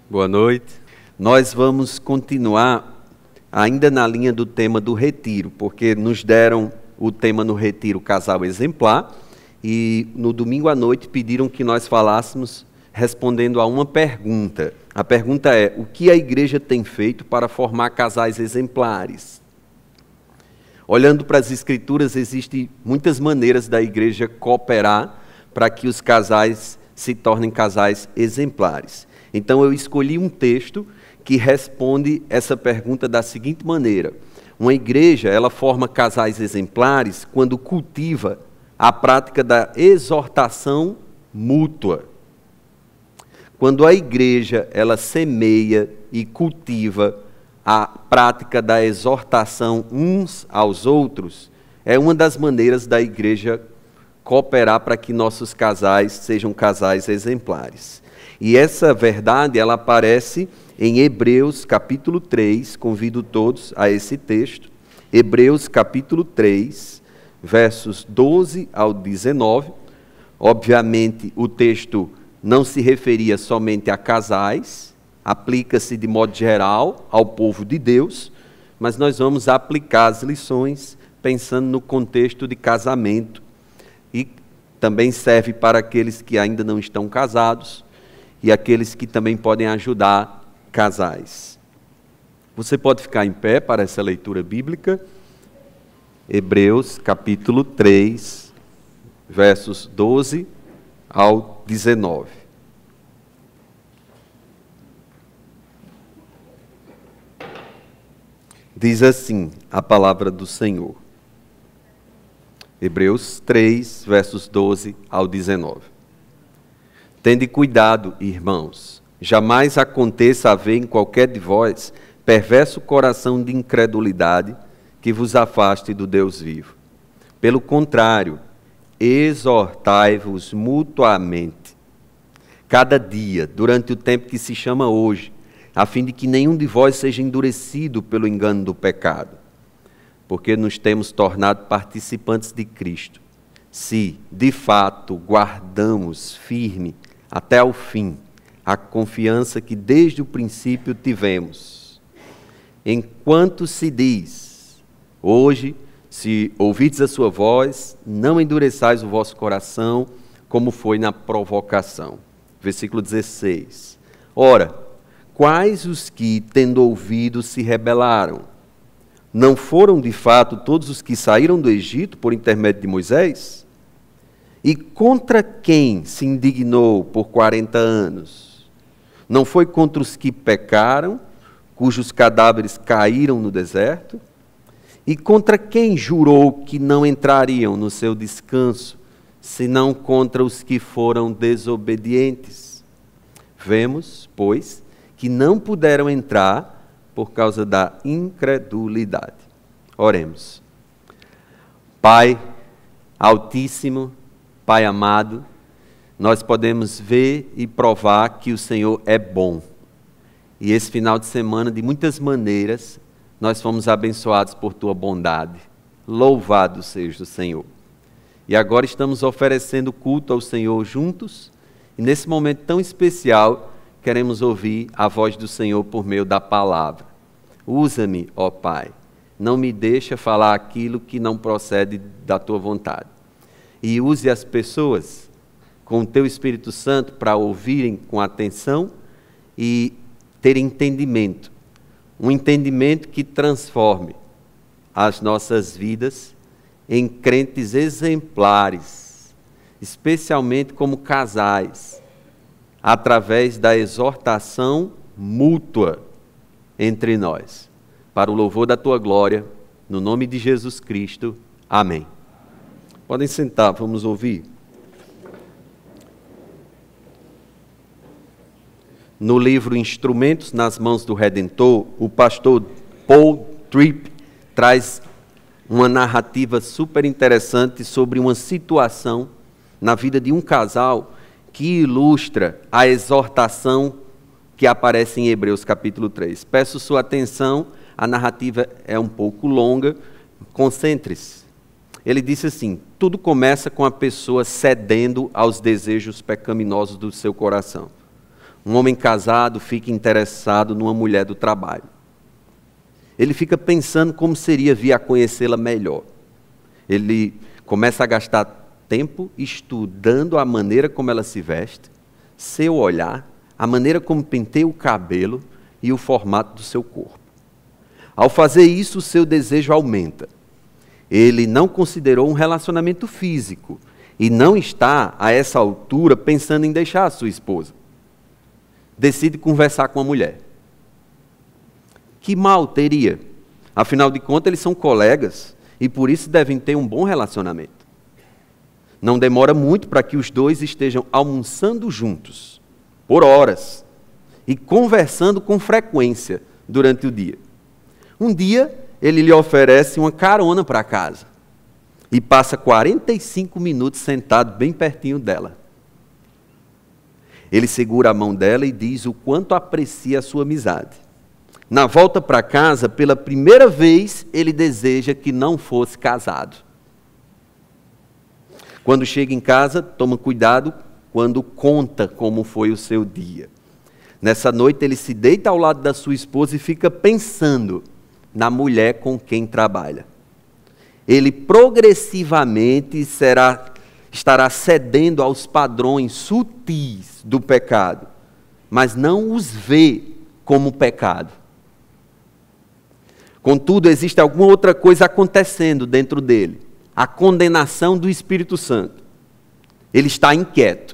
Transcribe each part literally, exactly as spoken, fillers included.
Boa noite. Nós vamos continuar ainda na linha do tema do retiro, porque nos deram o tema no retiro Casal Exemplar e no domingo à noite pediram que nós falássemos respondendo a uma pergunta. A pergunta é: o que a igreja tem feito para formar casais exemplares? Olhando para as Escrituras, existem muitas maneiras da igreja cooperar para que os casais se tornem casais exemplares. Então eu escolhi um texto que responde essa pergunta da seguinte maneira: uma igreja, ela forma casais exemplares quando cultiva a prática da exortação mútua. Quando a igreja, ela semeia e cultiva a prática da exortação uns aos outros, é uma das maneiras da igreja cooperar para que nossos casais sejam casais exemplares. E essa verdade, ela aparece em Hebreus capítulo três, convido todos a esse texto, Hebreus capítulo três, versos doze ao dezenove. Obviamente, o texto não se referia somente a casais, aplica-se de modo geral ao povo de Deus, mas nós vamos aplicar as lições pensando no contexto de casamento. E também serve para aqueles que ainda não estão casados e aqueles que também podem ajudar casais. Você pode ficar em pé para essa leitura bíblica. Hebreus capítulo três, versos doze ao dezenove. Diz assim a palavra do Senhor. Hebreus três, versos doze ao dezenove. Tende cuidado, irmãos, jamais aconteça haver em qualquer de vós perverso coração de incredulidade que vos afaste do Deus vivo. Pelo contrário, exortai-vos mutuamente, cada dia, durante o tempo que se chama hoje, a fim de que nenhum de vós seja endurecido pelo engano do pecado, porque nos temos tornado participantes de Cristo, se, de fato, guardamos firme até ao fim a confiança que desde o princípio tivemos. Enquanto se diz, hoje, se ouvides a sua voz, não endureçais o vosso coração, como foi na provocação. Versículo dezesseis. Ora, quais os que, tendo ouvido, se rebelaram? Não foram, de fato, todos os que saíram do Egito por intermédio de Moisés? E contra quem se indignou por quarenta anos? Não foi contra os que pecaram, cujos cadáveres caíram no deserto? E contra quem jurou que não entrariam no seu descanso, senão contra os que foram desobedientes? Vemos, pois, que não puderam entrar por causa da incredulidade. Oremos. Pai Altíssimo, Pai amado, nós podemos ver e provar que o Senhor é bom. E esse final de semana, de muitas maneiras, nós fomos abençoados por Tua bondade. Louvado seja o Senhor. E agora estamos oferecendo culto ao Senhor juntos, e nesse momento tão especial, queremos ouvir a voz do Senhor por meio da palavra. Usa-me, ó Pai, não me deixa falar aquilo que não procede da Tua vontade. E use as pessoas com o Teu Espírito Santo para ouvirem com atenção e ter entendimento. Um entendimento que transforme as nossas vidas em crentes exemplares, especialmente como casais, através da exortação mútua entre nós. Para o louvor da Tua glória, no nome de Jesus Cristo. Amém. Podem sentar, vamos ouvir. No livro Instrumentos nas Mãos do Redentor, o pastor Paul Tripp traz uma narrativa super interessante sobre uma situação na vida de um casal que ilustra a exortação que aparece em Hebreus capítulo três. Peço sua atenção, a narrativa é um pouco longa, concentre-se. Ele disse assim: tudo começa com a pessoa cedendo aos desejos pecaminosos do seu coração. Um homem casado fica interessado numa mulher do trabalho. Ele fica pensando como seria vir a conhecê-la melhor. Ele começa a gastar tempo estudando a maneira como ela se veste, seu olhar, a maneira como penteia o cabelo e o formato do seu corpo. Ao fazer isso, o seu desejo aumenta. Ele não considerou um relacionamento físico e não está, a essa altura, pensando em deixar a sua esposa. Decide conversar com a mulher. Que mal teria? Afinal de contas, eles são colegas e por isso devem ter um bom relacionamento. Não demora muito para que os dois estejam almoçando juntos, por horas, e conversando com frequência durante o dia. Um dia, ele lhe oferece uma carona para casa e passa quarenta e cinco minutos sentado bem pertinho dela. Ele segura a mão dela e diz o quanto aprecia a sua amizade. Na volta para casa, pela primeira vez, ele deseja que não fosse casado. Quando chega em casa, toma cuidado quando conta como foi o seu dia. Nessa noite, ele se deita ao lado da sua esposa e fica pensando na mulher com quem trabalha. Ele progressivamente será, estará cedendo aos padrões sutis do pecado, mas não os vê como pecado. Contudo, existe alguma outra coisa acontecendo dentro dele. A condenação do Espírito Santo. Ele está inquieto.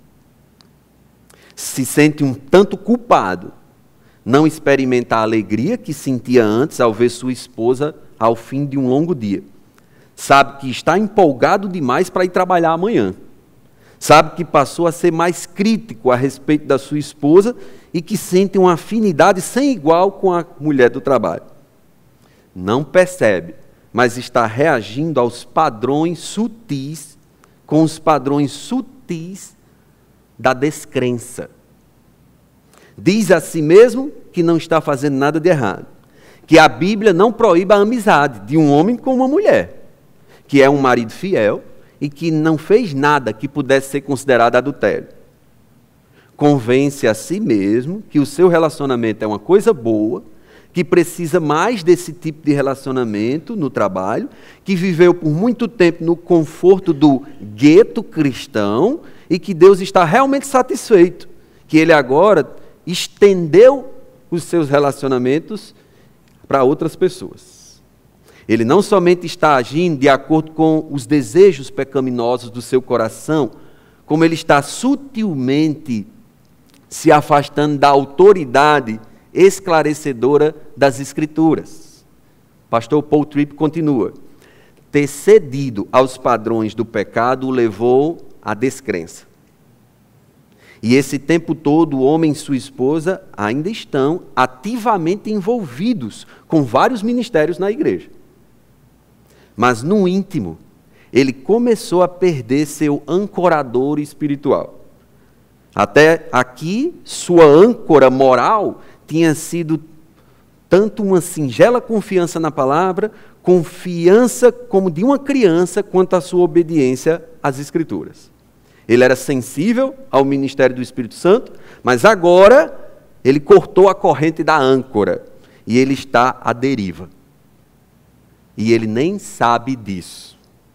Se sente um tanto culpado. Não experimenta a alegria que sentia antes ao ver sua esposa ao fim de um longo dia. Sabe que está empolgado demais para ir trabalhar amanhã. Sabe que passou a ser mais crítico a respeito da sua esposa e que sente uma afinidade sem igual com a mulher do trabalho. Não percebe, mas está reagindo aos padrões sutis, com os padrões sutis da descrença. Diz a si mesmo que não está fazendo nada de errado, que a Bíblia não proíbe a amizade de um homem com uma mulher, que é um marido fiel e que não fez nada que pudesse ser considerado adultério. Convence a si mesmo que o seu relacionamento é uma coisa boa, que precisa mais desse tipo de relacionamento no trabalho, que viveu por muito tempo no conforto do gueto cristão e que Deus está realmente satisfeito, que ele agora estendeu os seus relacionamentos para outras pessoas. Ele não somente está agindo de acordo com os desejos pecaminosos do seu coração, como ele está sutilmente se afastando da autoridade esclarecedora das Escrituras. Pastor Paul Tripp continua: ter cedido aos padrões do pecado o levou à descrença. E esse tempo todo, o homem e sua esposa ainda estão ativamente envolvidos com vários ministérios na igreja. Mas no íntimo, ele começou a perder seu ancorador espiritual. Até aqui, sua âncora moral tinha sido tanto uma singela confiança na palavra, confiança como de uma criança, quanto a sua obediência às Escrituras. Ele era sensível ao ministério do Espírito Santo, mas agora ele cortou a corrente da âncora e ele está à deriva. E ele nem sabe disso.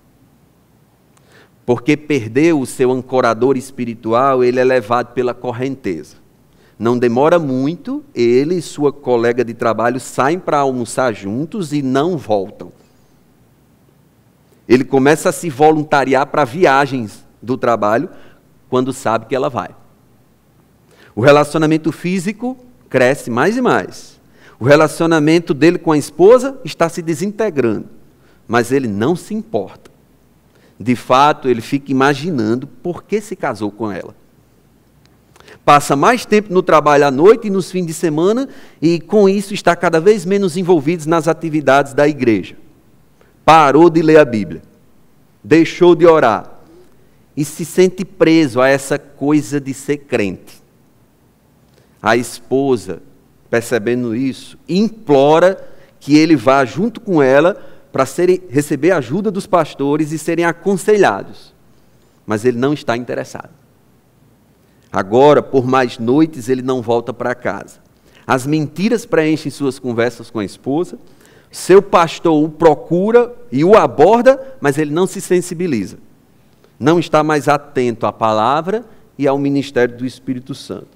Porque perdeu o seu ancorador espiritual, ele é levado pela correnteza. Não demora muito, ele e sua colega de trabalho saem para almoçar juntos e não voltam. Ele começa a se voluntariar para viagens do trabalho quando sabe que ela vai. O relacionamento físico cresce mais e mais. O relacionamento dele com a esposa está se desintegrando, mas ele não se importa. De fato, ele fica imaginando por que se casou com ela. Passa mais tempo no trabalho à noite e nos fins de semana e, com isso, está cada vez menos envolvido nas atividades da igreja. Parou de ler a Bíblia, deixou de orar e se sente preso a essa coisa de ser crente. A esposa, percebendo isso, implora que ele vá junto com ela para serem, receber a ajuda dos pastores e serem aconselhados. Mas ele não está interessado. Agora, por mais noites, ele não volta para casa. As mentiras preenchem suas conversas com a esposa. Seu pastor o procura e o aborda, mas ele não se sensibiliza. Não está mais atento à palavra e ao ministério do Espírito Santo.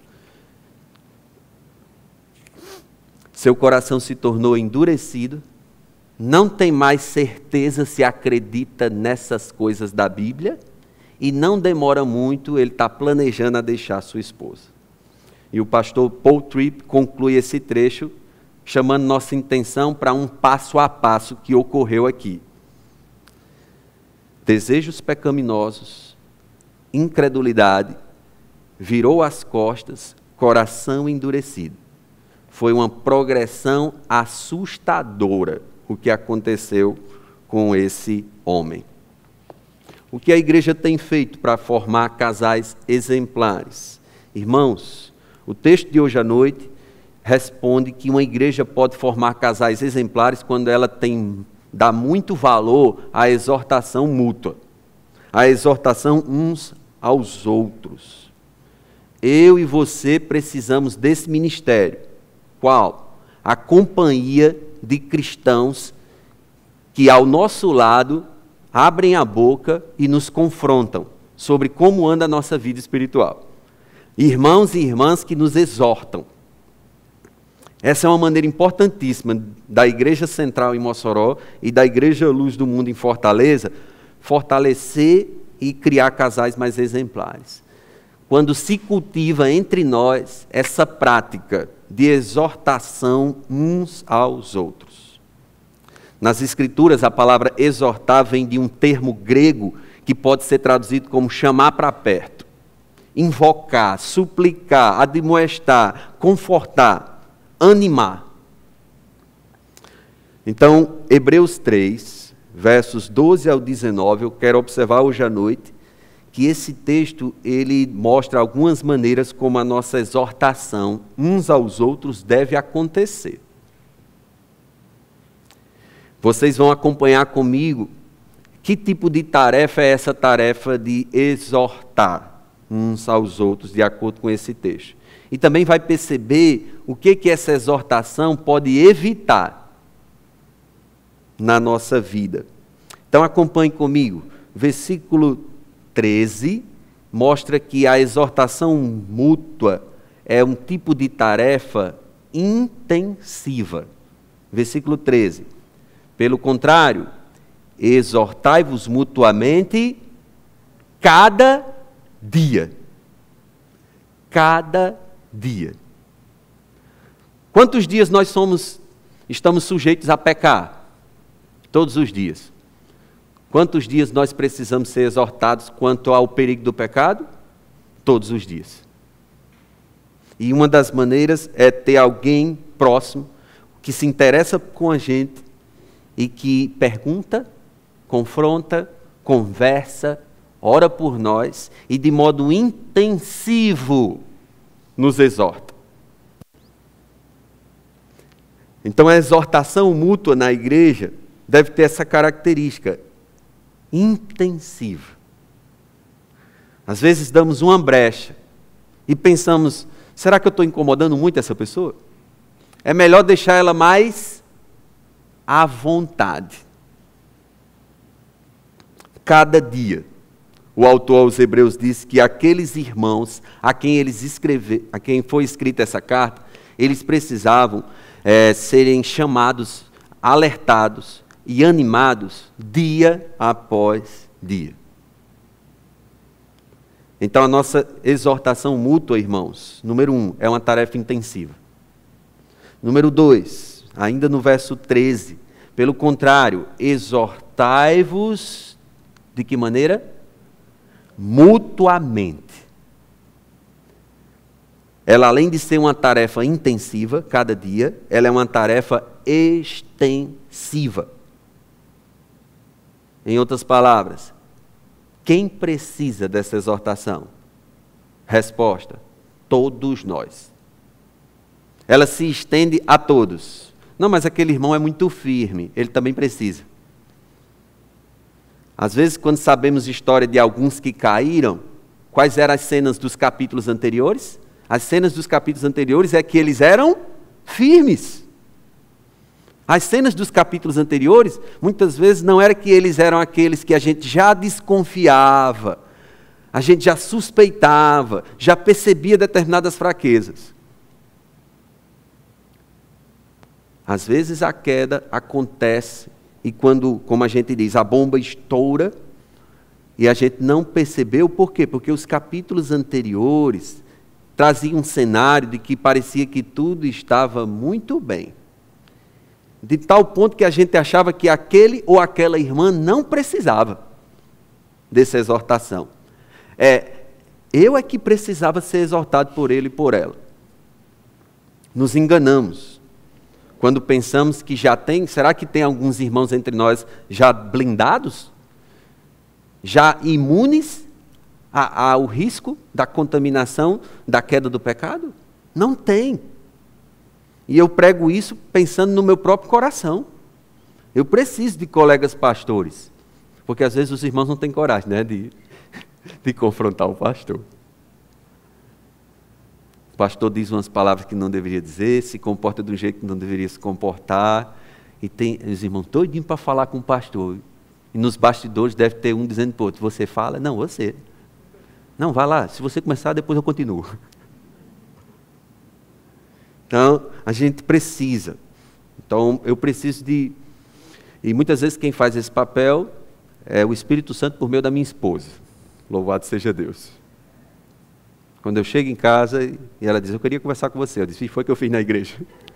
Seu coração se tornou endurecido, não tem mais certeza se acredita nessas coisas da Bíblia, e não demora muito, ele está planejando a deixar sua esposa. E o pastor Paul Tripp conclui esse trecho, chamando nossa intenção para um passo a passo que ocorreu aqui. Desejos pecaminosos, incredulidade, virou as costas, coração endurecido. Foi uma progressão assustadora o que aconteceu com esse homem. O que a igreja tem feito para formar casais exemplares? Irmãos, o texto de hoje à noite responde que uma igreja pode formar casais exemplares quando ela tem, dá muito valor à exortação mútua, à exortação uns aos outros. Eu e você precisamos desse ministério. Qual? A companhia de cristãos que ao nosso lado abrem a boca e nos confrontam sobre como anda a nossa vida espiritual. Irmãos e irmãs que nos exortam. Essa é uma maneira importantíssima da Igreja Central em Mossoró e da Igreja Luz do Mundo em Fortaleza, fortalecer e criar casais mais exemplares. Quando se cultiva entre nós essa prática de exortação uns aos outros. Nas Escrituras, a palavra exortar vem de um termo grego que pode ser traduzido como chamar para perto, invocar, suplicar, admoestar, confortar, animar. Então, Hebreus três, versos doze ao dezenove, eu quero observar hoje à noite que esse texto ele mostra algumas maneiras como a nossa exortação uns aos outros deve acontecer. Vocês vão acompanhar comigo que tipo de tarefa é essa tarefa de exortar uns aos outros, de acordo com esse texto. E também vai perceber o que, que essa exortação pode evitar na nossa vida. Então acompanhe comigo. Versículo treze mostra que a exortação mútua é um tipo de tarefa intensiva. Versículo treze. Pelo contrário, exortai-vos mutuamente cada dia. Cada dia. Quantos dias nós somos, estamos sujeitos a pecar? Todos os dias. Quantos dias nós precisamos ser exortados quanto ao perigo do pecado? Todos os dias. E uma das maneiras é ter alguém próximo que se interessa com a gente e que pergunta, confronta, conversa, ora por nós e de modo intensivo nos exorta. Então a exortação mútua na igreja deve ter essa característica intensiva. Às vezes damos uma brecha e pensamos, será que eu estou incomodando muito essa pessoa? É melhor deixar ela mais à vontade. Cada dia. O autor aos Hebreus diz que aqueles irmãos a quem eles escrever, a quem foi escrita essa carta, eles precisavam é, serem chamados, alertados e animados dia após dia. Então a nossa exortação mútua, irmãos, número um, é uma tarefa intensiva. Número dois, ainda no verso treze, pelo contrário, exortai-vos de que maneira? Mutuamente. Ela, além de ser uma tarefa intensiva, cada dia, ela é uma tarefa extensiva. Em outras palavras, quem precisa dessa exortação? Resposta: todos nós. Ela se estende a todos. Não, mas aquele irmão é muito firme, ele também precisa. Às vezes, quando sabemos a história de alguns que caíram, quais eram as cenas dos capítulos anteriores? As cenas dos capítulos anteriores é que eles eram firmes. As cenas dos capítulos anteriores, muitas vezes não era que eles eram aqueles que a gente já desconfiava, a gente já suspeitava, já percebia determinadas fraquezas. Às vezes a queda acontece e quando, como a gente diz, a bomba estoura e a gente não percebeu. Por quê? Porque os capítulos anteriores traziam um cenário de que parecia que tudo estava muito bem. De tal ponto que a gente achava que aquele ou aquela irmã não precisava dessa exortação. É, eu é que precisava ser exortado por ele e por ela. Nos enganamos. Quando pensamos que já tem, será que tem alguns irmãos entre nós já blindados? Já imunes a, ao risco da contaminação, da queda do pecado? Não tem. E eu prego isso pensando no meu próprio coração. Eu preciso de colegas pastores. Porque às vezes os irmãos não têm coragem, né, de, de confrontar o pastor. O pastor diz umas palavras que não deveria dizer, se comporta de um jeito que não deveria se comportar. E tem os irmãos todinhos para falar com o pastor. E nos bastidores deve ter um dizendo para o outro: você fala? Não, você. Não, vai lá, se você começar, depois eu continuo. Então, a gente precisa. Então, eu preciso de... E muitas vezes quem faz esse papel é o Espírito Santo por meio da minha esposa. Louvado seja Deus. Quando eu chego em casa e ela diz: eu queria conversar com você. Eu disse: foi o que eu fiz na igreja.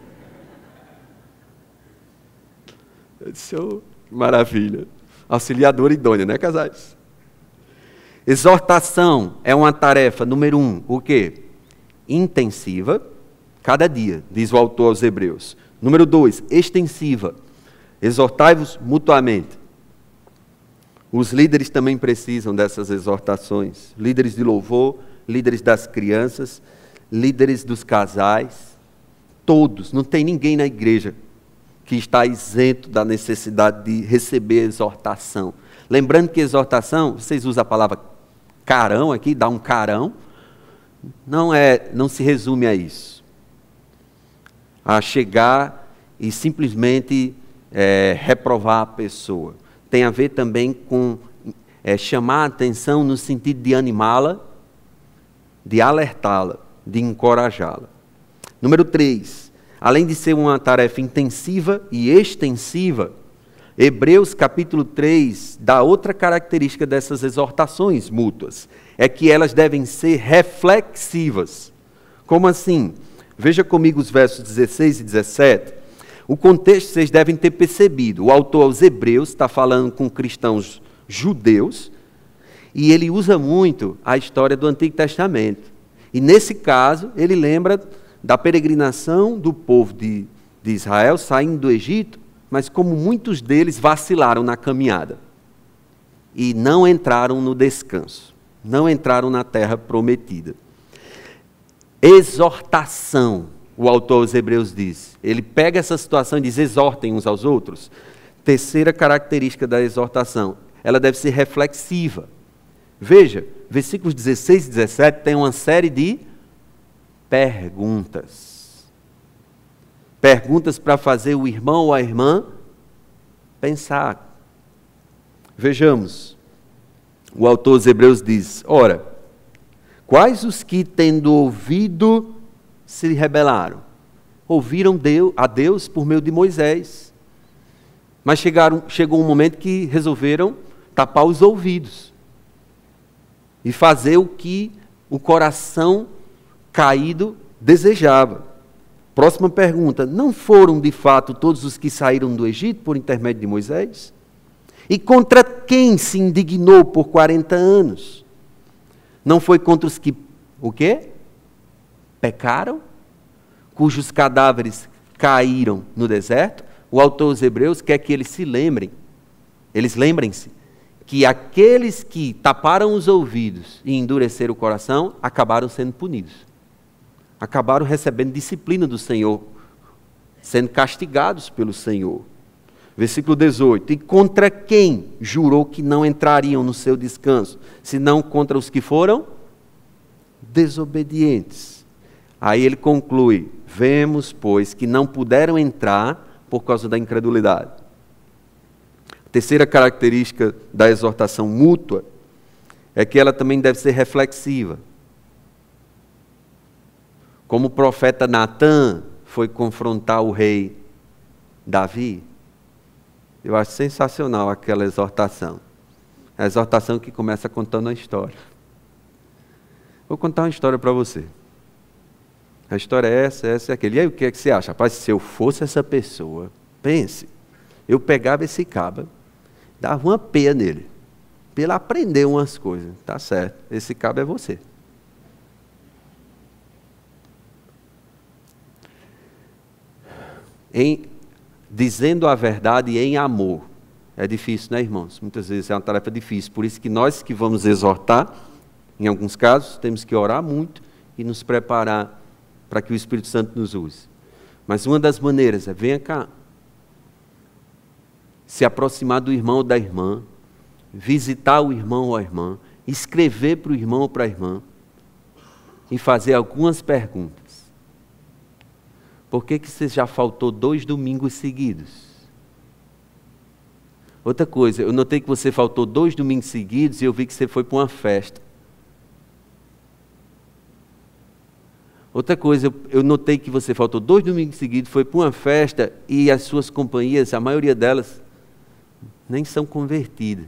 Eu disse: oh, maravilha. Auxiliadora idônea, né, casais? Exortação é uma tarefa, número um, o quê? Intensiva, cada dia, diz o autor aos Hebreus. Número dois, extensiva. Exortai-vos mutuamente. Os líderes também precisam dessas exortações. Líderes de louvor, líderes das crianças, líderes dos casais. Todos, não tem ninguém na igreja que está isento da necessidade de receber exortação. Lembrando que exortação, vocês usam a palavra carão aqui, dá um carão, não, é, não se resume a isso. A chegar e simplesmente é, reprovar a pessoa. Tem a ver também com é, chamar a atenção no sentido de animá-la, de alertá-la, de encorajá-la. Número três, além de ser uma tarefa intensiva e extensiva, Hebreus capítulo três dá outra característica dessas exortações mútuas, é que elas devem ser reflexivas. Como assim? Veja comigo os versos dezesseis e dezessete. O contexto vocês devem ter percebido. O autor aos Hebreus está falando com cristãos judeus e ele usa muito a história do Antigo Testamento. E nesse caso, ele lembra da peregrinação do povo de, de Israel saindo do Egito, mas como muitos deles vacilaram na caminhada e não entraram no descanso, não entraram na terra prometida. Exortação, o autor aos Hebreus diz. Ele pega essa situação e diz: exortem uns aos outros. Terceira característica da exortação, ela deve ser reflexiva. Veja, versículos dezesseis e dezessete tem uma série de perguntas. Perguntas para fazer o irmão ou a irmã pensar. Vejamos, o autor dos Hebreus diz: ora, quais os que, tendo ouvido, se rebelaram? Ouviram Deus, a Deus por meio de Moisés. Mas chegaram, chegou um momento que resolveram tapar os ouvidos e fazer o que o coração caído desejava. Próxima pergunta: não foram de fato todos os que saíram do Egito por intermédio de Moisés? E contra quem se indignou por quarenta anos? Não foi contra os que, o quê? Pecaram? Cujos cadáveres caíram no deserto? O autor dos Hebreus quer que eles se lembrem, eles lembrem-se, que aqueles que taparam os ouvidos e endureceram o coração, acabaram sendo punidos. Acabaram recebendo disciplina do Senhor, sendo castigados pelo Senhor. Versículo dezoito. E contra quem jurou que não entrariam no seu descanso, senão contra os que foram desobedientes. Aí ele conclui: vemos, pois, que não puderam entrar por causa da incredulidade. A terceira característica da exortação mútua é que ela também deve ser reflexiva. Como o profeta Natã foi confrontar o rei Davi, eu acho sensacional aquela exortação. A exortação que começa contando a história. Vou contar uma história para você. A história é essa, essa e aquele. E aí o que é que você acha? Rapaz, se eu fosse essa pessoa, pense, eu pegava esse caba, dava uma peia nele, para ele aprender umas coisas. Tá certo, esse caba é você. Em, dizendo a verdade em amor. É difícil, né, irmãos? Muitas vezes é uma tarefa difícil. Por isso que nós que vamos exortar, em alguns casos, temos que orar muito e nos preparar para que o Espírito Santo nos use. Mas uma das maneiras é: venha cá, se aproximar do irmão ou da irmã, visitar o irmão ou a irmã, escrever para o irmão ou para a irmã e fazer algumas perguntas. Por que que você já faltou dois domingos seguidos? Outra coisa, eu notei que você faltou dois domingos seguidos e eu vi que você foi para uma festa. Outra coisa, eu, eu notei que você faltou dois domingos seguidos, foi para uma festa e as suas companhias, a maioria delas, nem são convertidas.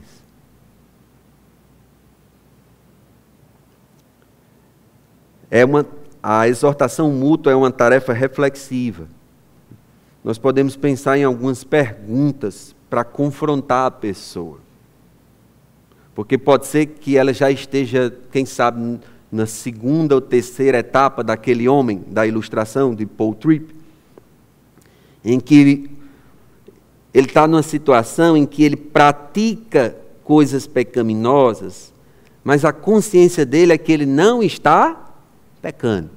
É uma, a exortação mútua é uma tarefa reflexiva. Nós podemos pensar em algumas perguntas para confrontar a pessoa. Porque pode ser que ela já esteja, quem sabe, na segunda ou terceira etapa daquele homem, da ilustração de Paul Tripp, em que ele está numa situação em que ele pratica coisas pecaminosas, mas a consciência dele é que ele não está pecando.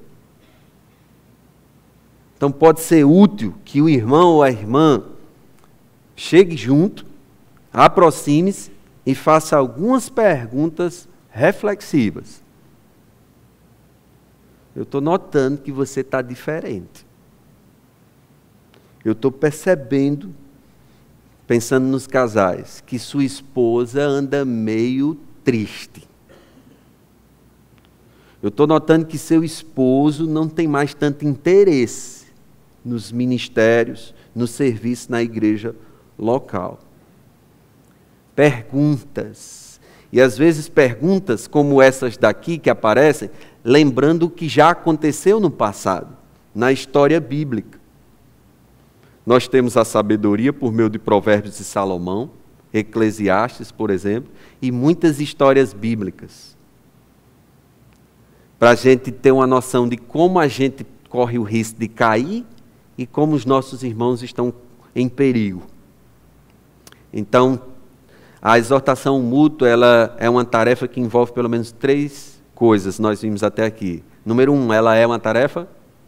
Então pode ser útil que o irmão ou a irmã chegue junto, aproxime-se e faça algumas perguntas reflexivas. Eu estou notando que você está diferente. Eu estou percebendo, pensando nos casais, que sua esposa anda meio triste. Eu estou notando que seu esposo não tem mais tanto interesse nos ministérios, no serviço na igreja local. Perguntas. E às vezes perguntas como essas daqui que aparecem, lembrando o que já aconteceu no passado, na história bíblica. Nós temos a sabedoria por meio de Provérbios de Salomão, Eclesiastes, por exemplo, e muitas histórias bíblicas. Para a gente ter uma noção de como a gente corre o risco de cair e como os nossos irmãos estão em perigo. Então, a exortação mútua, ela é uma tarefa que envolve pelo menos três coisas, nós vimos até aqui. Número um, ela é uma tarefa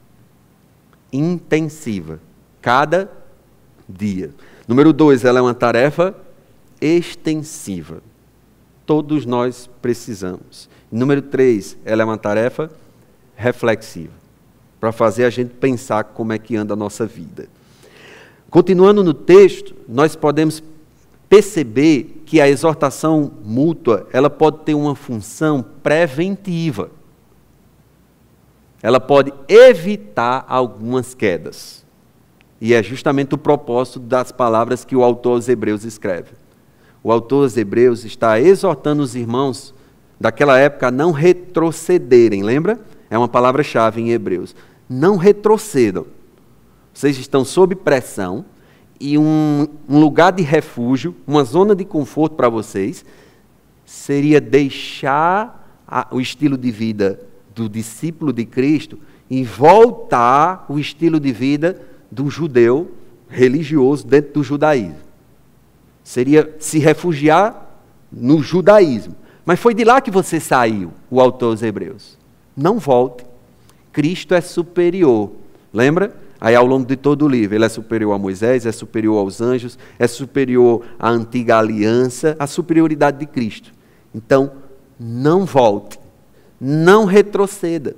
intensiva, cada dia. Número dois, ela é uma tarefa extensiva. Todos nós precisamos. Número três, ela é uma tarefa reflexiva, para fazer a gente pensar como é que anda a nossa vida. Continuando no texto, nós podemos perceber que a exortação mútua, ela pode ter uma função preventiva. Ela pode evitar algumas quedas. E é justamente o propósito das palavras que o autor aos Hebreus escreve. O autor aos Hebreus está exortando os irmãos daquela época a não retrocederem, lembra? É uma palavra-chave em Hebreus. Não retrocedam. Vocês estão sob pressão e um, um lugar de refúgio, uma zona de conforto para vocês, seria deixar a, o estilo de vida do discípulo de Cristo e voltar o estilo de vida do judeu religioso dentro do judaísmo. Seria se refugiar no judaísmo. Mas foi de lá que você saiu, o autor aos Hebreus. Não volte. Cristo é superior. Lembra? Aí ao longo de todo o livro, ele é superior a Moisés, é superior aos anjos, é superior à antiga aliança, a superioridade de Cristo. Então, não volte. não retroceda.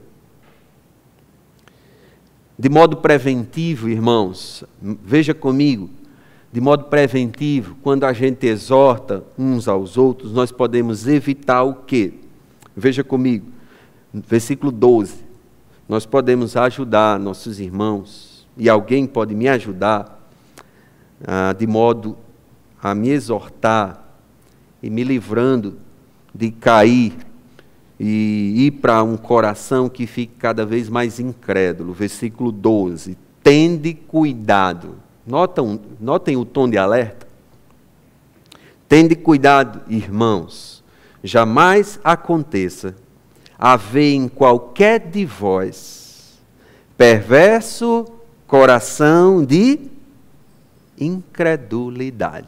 De modo preventivo, irmãos, veja comigo, de modo preventivo, quando a gente exorta uns aos outros, nós podemos evitar o quê? Veja comigo, versículo doze. Nós podemos ajudar nossos irmãos, e alguém pode me ajudar, ah, de modo a me exortar e me livrando de cair e ir para um coração que fique cada vez mais incrédulo. Versículo doze. Tende cuidado. Notam, notem o tom de alerta? Tende cuidado, irmãos. Jamais aconteça haver em qualquer de vós perverso coração de incredulidade.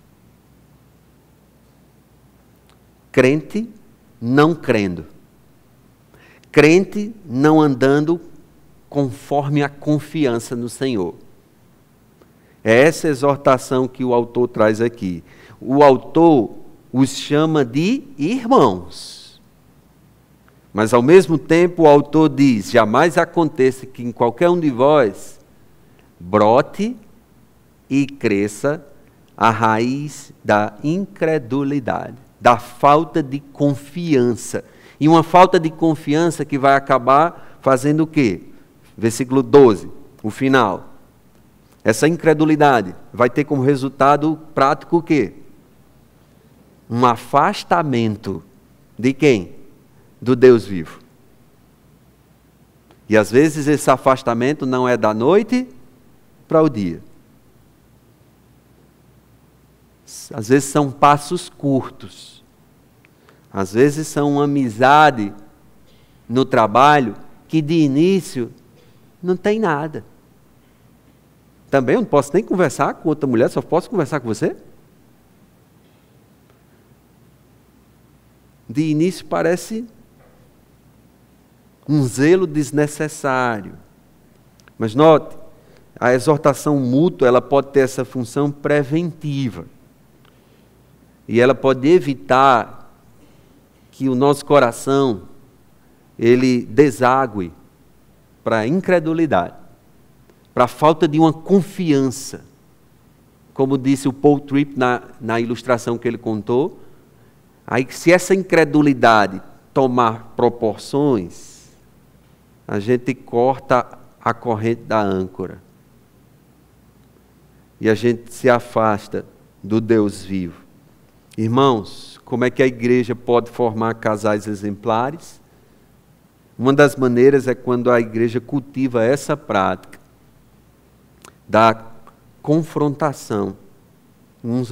Crente não crendo. Crente não andando conforme a confiança no Senhor. É essa exortação que o autor traz aqui. O autor os chama de irmãos. Mas ao mesmo tempo o autor diz, jamais aconteça que em qualquer um de vós brote e cresça a raiz da incredulidade, da falta de confiança. E uma falta de confiança que vai acabar fazendo o quê? Versículo doze, o final. Essa incredulidade vai ter como resultado prático o quê? Um afastamento de quem? Do Deus vivo. E às vezes esse afastamento não é da noite para o dia. Às vezes são passos curtos. Às vezes são uma amizade no trabalho que de início não tem nada. Também eu não posso nem conversar com outra mulher, só posso conversar com você? De início parece um zelo desnecessário. Mas note, a exortação mútua, ela pode ter essa função preventiva. E ela pode evitar que o nosso coração, ele desague para a incredulidade, para a falta de uma confiança. Como disse o Paul Tripp na, na ilustração que ele contou, aí se essa incredulidade tomar proporções, a gente corta a corrente da âncora. E a gente se afasta do Deus vivo. Irmãos, como é que a igreja pode formar casais exemplares? Uma das maneiras é quando a igreja cultiva essa prática da confrontação uns